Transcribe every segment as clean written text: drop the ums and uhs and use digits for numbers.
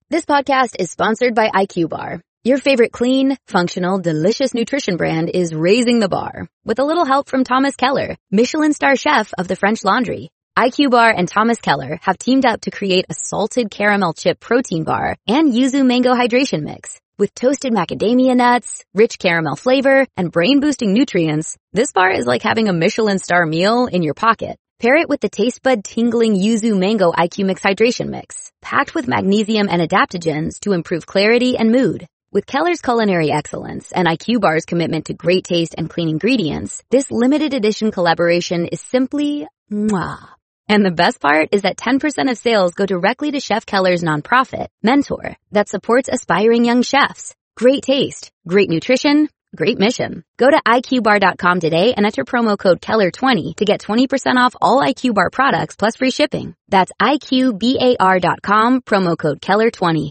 This podcast is sponsored by IQ Bar. Your favorite clean, functional, delicious nutrition brand is raising the bar with a little help from Thomas Keller, Michelin star chef of the French Laundry. IQ Bar and Thomas Keller have teamed up to create a salted caramel chip protein bar and yuzu mango hydration mix. With toasted macadamia nuts, rich caramel flavor, and brain-boosting nutrients, this bar is like having a Michelin star meal in your pocket. Pair it with the taste bud tingling yuzu mango IQ Mix hydration mix, packed with magnesium and adaptogens to improve clarity and mood. With Keller's culinary excellence and IQ Bar's commitment to great taste and clean ingredients, this limited edition collaboration is simply mwah. And the best part is that 10% of sales go directly to Chef Keller's nonprofit, Mentor, that supports aspiring young chefs. Great taste, great nutrition, great mission. Go to IQBar.com today and enter promo code Keller20 to get 20% off all IQ Bar products plus free shipping. That's IQBAR.com, promo code Keller20.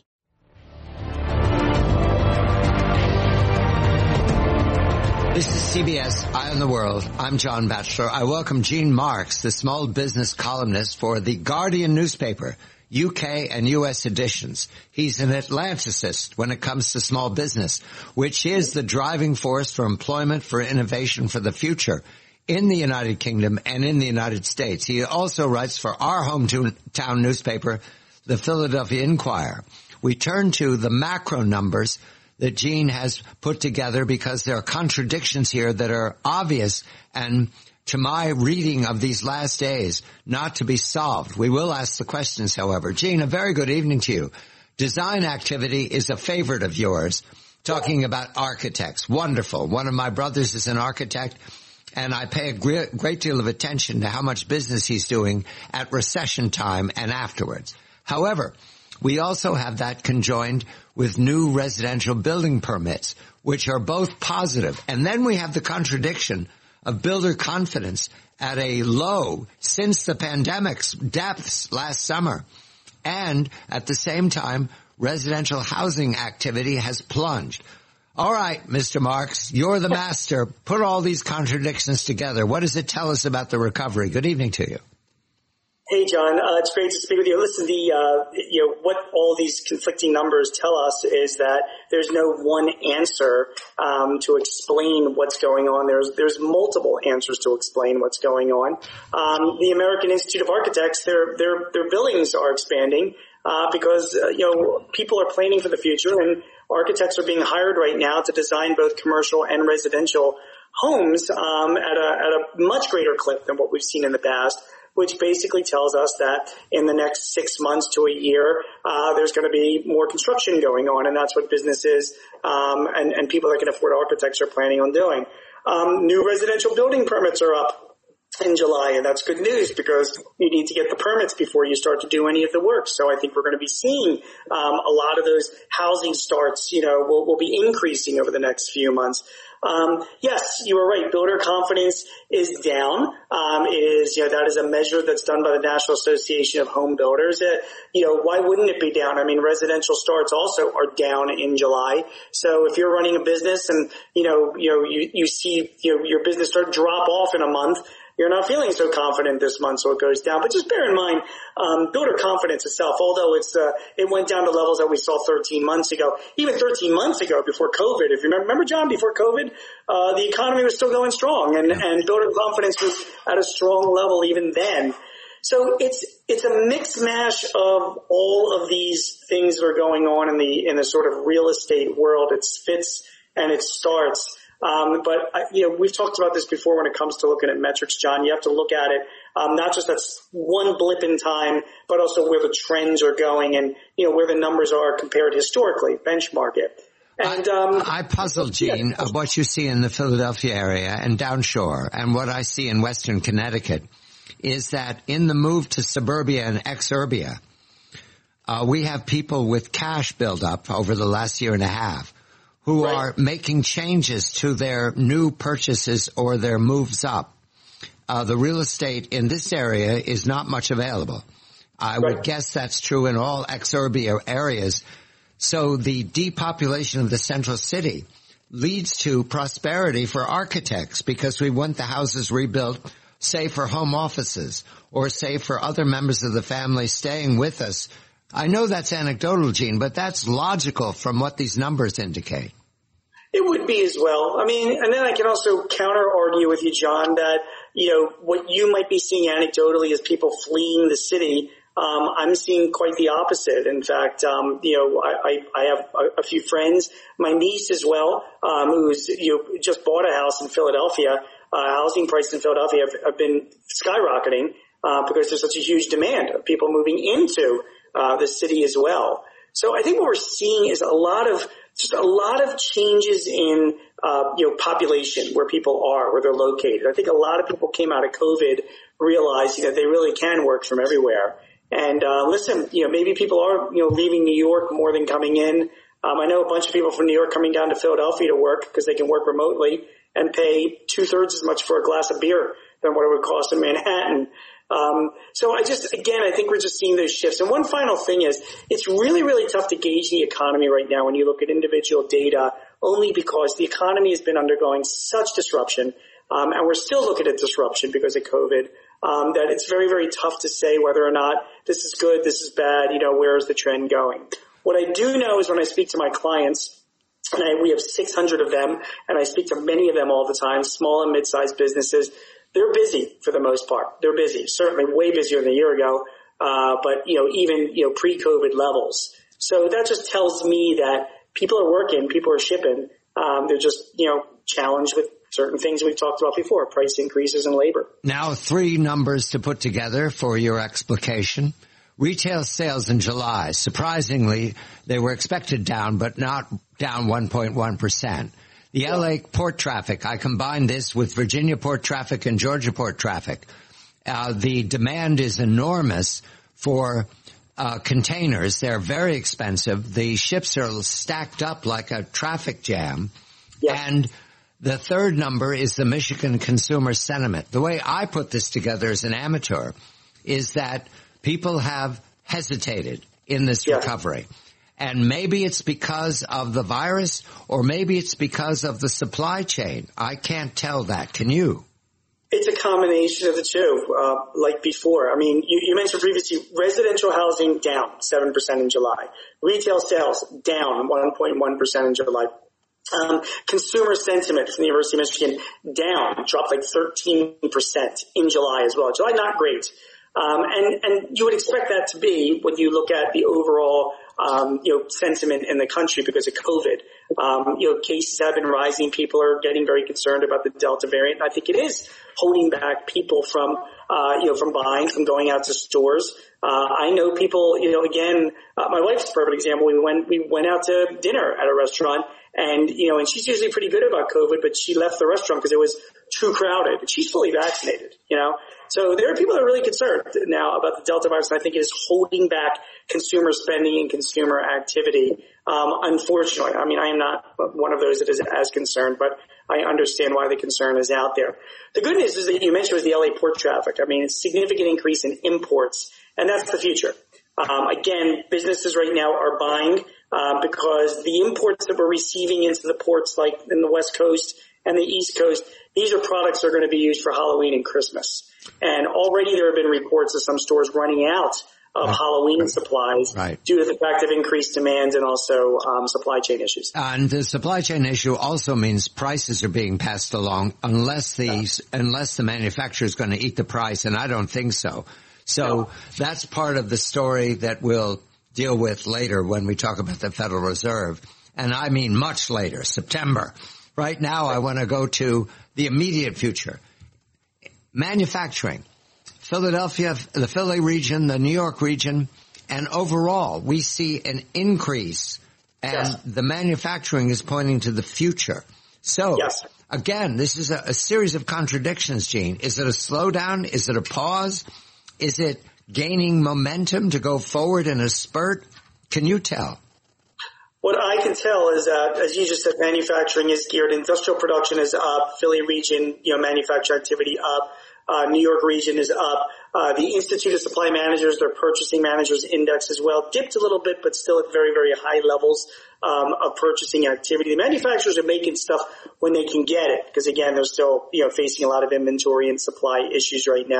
This is CBS Eye on the World. I'm John Batchelor. I welcome Gene Marks, the small business columnist for The Guardian newspaper, UK and US editions. He's an Atlanticist when it comes to small business, which is the driving force for employment, for innovation, for the future in the United Kingdom and in the United States. He also writes for our hometown newspaper, the Philadelphia Inquirer. We turn to the macro numbers that Gene has put together because there are contradictions here that are obvious and, to my reading of these last days, not to be solved. We will ask the questions, however. Gene, a very good evening to you. Design activity is a favorite of yours, talking about architects. Wonderful. One of my brothers is an architect, and I pay a great deal of attention to how much business he's doing at recession time and afterwards. However, we also have that conjoined with new residential building permits, which are both positive. And then we have the contradiction of builder confidence at a low since the pandemic's depths last summer. And at the same time, residential housing activity has plunged. All right, Mr. Marks, you're the master. Put all these contradictions together. What does it tell us about the recovery? Good evening to you. Hey, John. It's great to speak with you. Listen, what all these conflicting numbers tell us is that there's no one answer to explain what's going on. There's multiple answers to explain what's going on. The American Institute of Architects, their billings are expanding because people are planning for the future, and architects are being hired right now to design both commercial and residential homes at a much greater clip than what we've seen in the past, which basically tells us that in the next 6 months to a year, there's going to be more construction going on, and that's what businesses and people that can afford architects are planning on doing. New residential building permits are up in July, and that's good news because you need to get the permits before you start to do any of the work. So I think we're going to be seeing a lot of those housing starts, will be increasing over the next few months. Yes, you were right. Builder confidence is down. That is a measure that's done by the National Association of Home Builders. Why wouldn't it be down? I mean, residential starts also are down in July. So if you're running a business and, you see, your business start to drop off in a month, you're not feeling so confident this month, so it goes down. But just bear in mind, builder confidence itself, although it went down to levels that we saw 13 months ago, even 13 months ago before COVID. If you remember, John, before COVID, the economy was still going strong, and builder confidence was at a strong level even then. So it's a mix mash of all of these things that are going on in the sort of real estate world. It's fits and it starts. But we've talked about this before when it comes to looking at metrics, John. You have to look at it, not just that's one blip in time, but also where the trends are going and, where the numbers are compared historically, benchmark it. And, I puzzle, Gene, of what you see in the Philadelphia area and downshore and what I see in Western Connecticut is that in the move to suburbia and exurbia, we have people with cash buildup over the last year and a half who are making changes to their new purchases or their moves up. The real estate in this area is not much available. I would guess that's true in all exurbia areas. So the depopulation of the central city leads to prosperity for architects because we want the houses rebuilt, say for home offices or say for other members of the family staying with us I know that's anecdotal, Gene, but that's logical from what these numbers indicate. It would be as well. I mean, and then I can also counter argue with you, John, that, what you might be seeing anecdotally is people fleeing the city. I'm seeing quite the opposite. In fact, I have a few friends, my niece as well, who's, just bought a house in Philadelphia. Housing prices in Philadelphia have been skyrocketing, because there's such a huge demand of people moving into, the city as well. So I think what we're seeing is a lot of changes in, population, where people are, where they're located. I think a lot of people came out of COVID realizing that they really can work from everywhere. And, listen, maybe people are, leaving New York more than coming in. I know a bunch of people from New York coming down to Philadelphia to work because they can work remotely and pay 2/3 as much for a glass of beer than what it would cost in Manhattan. So I think we're just seeing those shifts. And one final thing is, it's really, really tough to gauge the economy right now when you look at individual data, only because the economy has been undergoing such disruption, and we're still looking at disruption because of COVID, that it's very, very tough to say whether or not this is good, this is bad, where is the trend going. What I do know is when I speak to my clients, and we have 600 of them, and I speak to many of them all the time, small and mid-sized businesses, they're busy for the most part. They're busy, certainly way busier than a year ago, but even pre-COVID levels. So that just tells me that people are working, people are shipping. They're just challenged with certain things we've talked about before, price increases and labor. Now, 3 numbers to put together for your explication. Retail sales in July, surprisingly, they were expected down, but not down 1.1%. The LA port traffic, I combined this with Virginia port traffic and Georgia port traffic. The demand is enormous for containers. They're very expensive. The ships are stacked up like a traffic jam. Yes. And the third number is the Michigan consumer sentiment. The way I put this together as an amateur is that people have hesitated in this recovery. And maybe it's because of the virus, or maybe it's because of the supply chain. I can't tell that. Can you? It's a combination of the two, like before. I mean, you mentioned previously residential housing down 7% in July. Retail sales down 1.1% in July. Consumer sentiment from the University of Michigan dropped like 13% in July as well. July, not great. And you would expect that to be when you look at the overall, sentiment in the country because of COVID. Cases have been rising. People are getting very concerned about the Delta variant. I think it is holding back people from buying, from going out to stores. I know people, my wife's a perfect example. We went out to dinner at a restaurant and she's usually pretty good about COVID, but she left the restaurant because it was too crowded. She's fully vaccinated, So there are people that are really concerned now about the Delta virus, and I think it is holding back consumer spending and consumer activity. Unfortunately, I mean, I am not one of those that is as concerned, but I understand why the concern is out there. The good news is that you mentioned was the LA port traffic. I mean, it's a significant increase in imports, and that's the future. Again, businesses right now are buying because the imports that we're receiving into the ports, like in the West Coast and the East Coast, these are products that are going to be used for Halloween and Christmas. And already there have been reports of some stores running out of Halloween supplies due to the fact of increased demand and also supply chain issues. And the supply chain issue also means prices are being passed along unless the manufacturer is going to eat the price, and I don't think so. So that's part of the story that we'll deal with later when we talk about the Federal Reserve. And I mean much later, September. Right now I want to go to the immediate future. Manufacturing. Philadelphia, the Philly region, the New York region, and overall we see an increase, and the manufacturing is pointing to the future. So, again, this is a series of contradictions, Gene. Is it a slowdown? Is it a pause? Is it gaining momentum to go forward in a spurt? Can you tell? What I can tell is that, as you just said, manufacturing is geared. Industrial production is up. Philly region, manufacturing activity up. New York region is up. The Institute of Supply Managers, their purchasing managers index as well, dipped a little bit, but still at very, very high levels of purchasing activity. The manufacturers are making stuff when they can get it, because again, they're still, facing a lot of inventory and supply issues right now.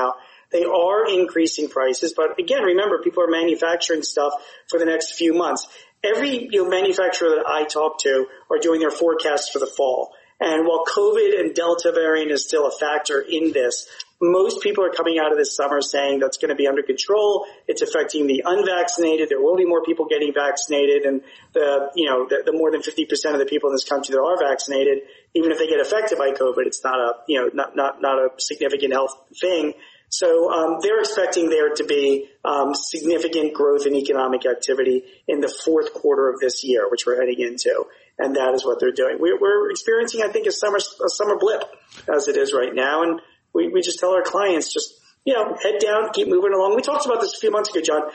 They are increasing prices, but again, remember, people are manufacturing stuff for the next few months. Every manufacturer that I talk to are doing their forecasts for the fall. And while COVID and Delta variant is still a factor in this, most people are coming out of this summer saying that's going to be under control. It's affecting the unvaccinated. There will be more people getting vaccinated, and the more than 50% of the people in this country that are vaccinated, even if they get affected by COVID, it's not a significant health thing. So they're expecting there to be significant growth in economic activity in the fourth quarter of this year, which we're heading into, and that is what they're doing. We're experiencing, I think, a summer blip as it is right now, and we just tell our clients just head down, keep moving along. We talked about this a few months ago, John.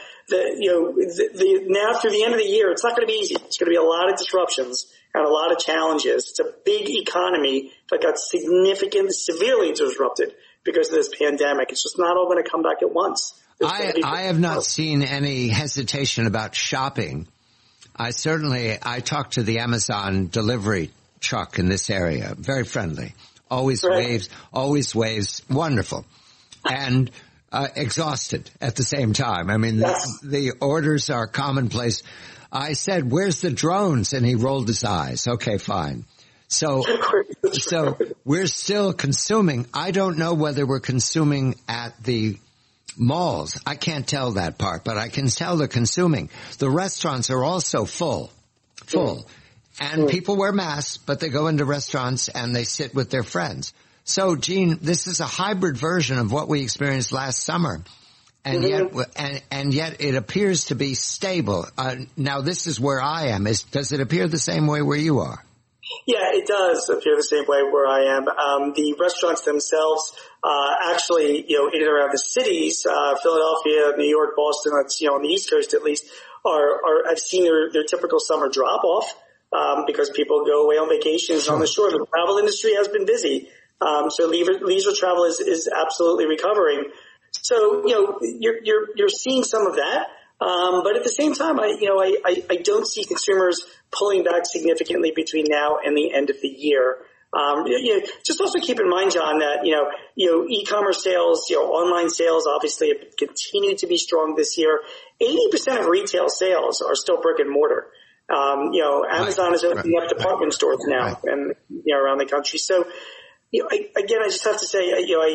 Now through the end of the year, it's not going to be easy. It's going to be a lot of disruptions and a lot of challenges. It's a big economy that got severely disrupted because of this pandemic. It's just not all going to come back at once. I have not seen any hesitation about shopping. I talked to the Amazon delivery truck in this area. Very friendly. Always waves. Wonderful. And exhausted at the same time. I mean, yes. The orders are commonplace. I said, "Where's the drones?" And he rolled his eyes. Okay, fine. So we're still consuming. I don't know whether we're consuming at the malls. I can't tell that part, but I can tell they're consuming. The restaurants are also full. And people wear masks, but they go into restaurants and they sit with their friends. So, Gene, this is a hybrid version of what we experienced last summer. And yet it appears to be stable. Now, this is where I am. Does it appear the same way where you are? Yeah, it does appear the same way where I am. The restaurants themselves, actually, in and around the cities, Philadelphia, New York, Boston, that's, on the East Coast at least, I've seen their typical summer drop off, because people go away on vacations on the shore. The travel industry has been busy. So leisure travel is absolutely recovering. So, you're seeing some of that. But at the same time, I don't see consumers pulling back significantly between now and the end of the year. Just also keep in mind, John, that, e-commerce sales, online sales obviously have continued to be strong this year. 80% of retail sales are still brick and mortar. Amazon is opening up department stores now and, around the country. So, I just have to say,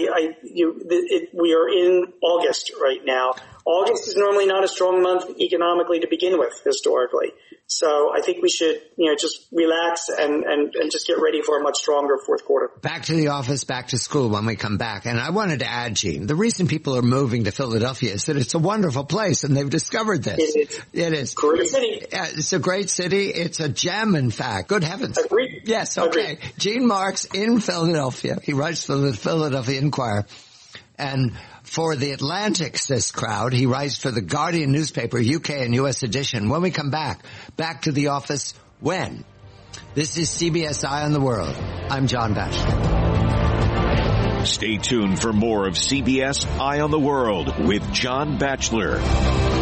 we are in August right now. August is normally not a strong month economically to begin with, historically. So I think we should, just relax and just get ready for a much stronger fourth quarter. Back to the office, back to school when we come back. And I wanted to add, Gene, the reason people are moving to Philadelphia is that it's a wonderful place and they've discovered this. It is. Great city. It's a great city. It's a gem, in fact. Good heavens. Agreed. Yes, okay. Agreed. Gene Marks in Philadelphia. He writes for the Philadelphia Inquirer. And for the Atlantic's, this crowd, he writes for the Guardian newspaper, UK and US edition. When we come back to the office, when? This is CBS Eye on the World. I'm John Batchelor. Stay tuned for more of CBS Eye on the World with John Batchelor.